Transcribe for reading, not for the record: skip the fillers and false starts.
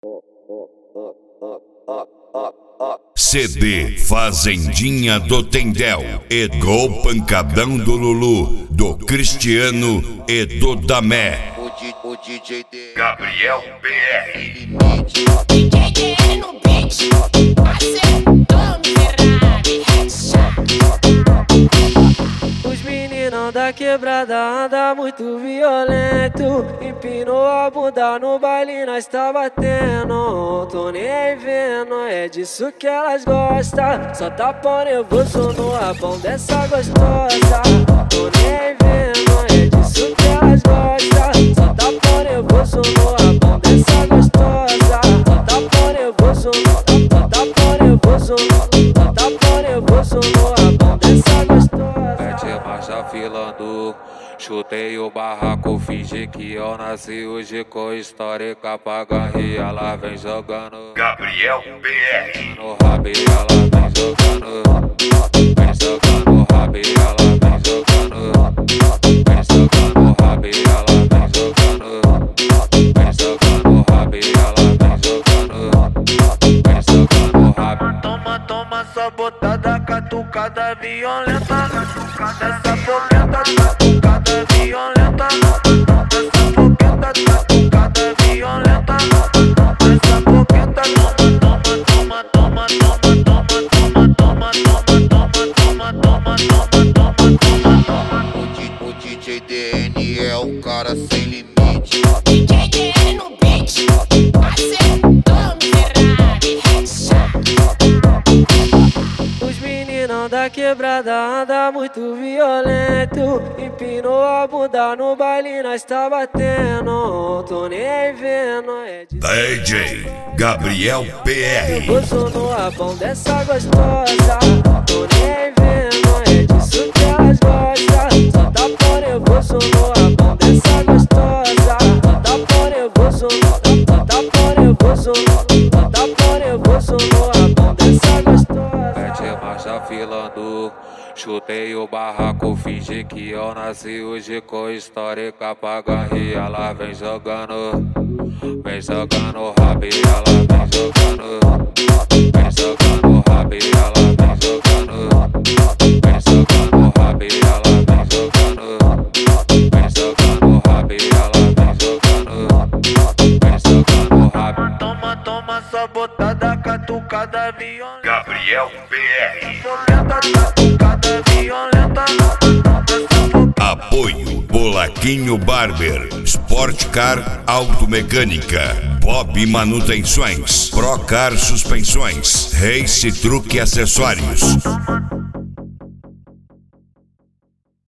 CD Fazendinha do Tendel e do Pancadão do Lulu, do Cristiano e do Damé. O DJ Gabriel BR. DJ no beat, acertou Ferrari, Os meninos da quebrada andam muito violento. Empinou a bunda no baile, nós tá batendo. Tô nem vendo, é disso que elas gostam. Só tá pau nervoso no rabão dessa gostosa. Tô nem vendo, é disso que elas gostam. Só tá pau nervoso no rabão dessa gostosa. Só tá pau nervoso, só tá pau nervoso, só tá pau nervoso no rabão dessa gostosa. Mete marcha filando, chutei o barraco, fingi que eu nasci hoje com histórica pra ganhar. Ela vem jogando Gabriel BR. no rabi, ela vem jogando, vem jogando rabi, ela vem jogando, vem jogando rabi, ela vem jogando, vem jogando rabi, ela vem jogando, vem jogando rabi. Toma, toma só botada, catucada violenta. Essa fogueta, catucada violenta. Essa fogueta, catucada violenta. Essa fogueta, toma, toma, toma, toma, toma, toma, toma, toma, toma, toma, toma, toma. O DJ DN é o cara sem limite. DJ no beat, acertou Ferrari, Os meninos da quebrada andam muito violento. Empinou a bunda no baile, nós tá batendo. Tô nem vendo, é de DJ Gabriel BR. nervoso no rabão dessa gostosa. Tô nem vendo, é disso que elas gostam. Só tá pau nervoso no rabão dessa gostosa. Só tá pau nervoso, só tá pau nervoso, só tá pau nervoso no rabão dessa gostosa. Mete marcha filando, chutei o barraco, fingi que eu nasci hoje com histórica pra ganhar. Ela vem jogando, vem jogando rabi, ela vem jogando, vem jogando rabi, ela vem jogando, vem jogando rabi, ela vem jogando, vem jogando rabi, ela vem jogando, vem jogando rabi. Toma, toma só botada, catucada violenta. Gabriel BR. Fogueta, catucada violenta. Essa fogueta. Apoio Bolaquinho Barber, Sport Car Automecânica, Bob Manutenções, Procar Suspensões, Race Truque Acessórios.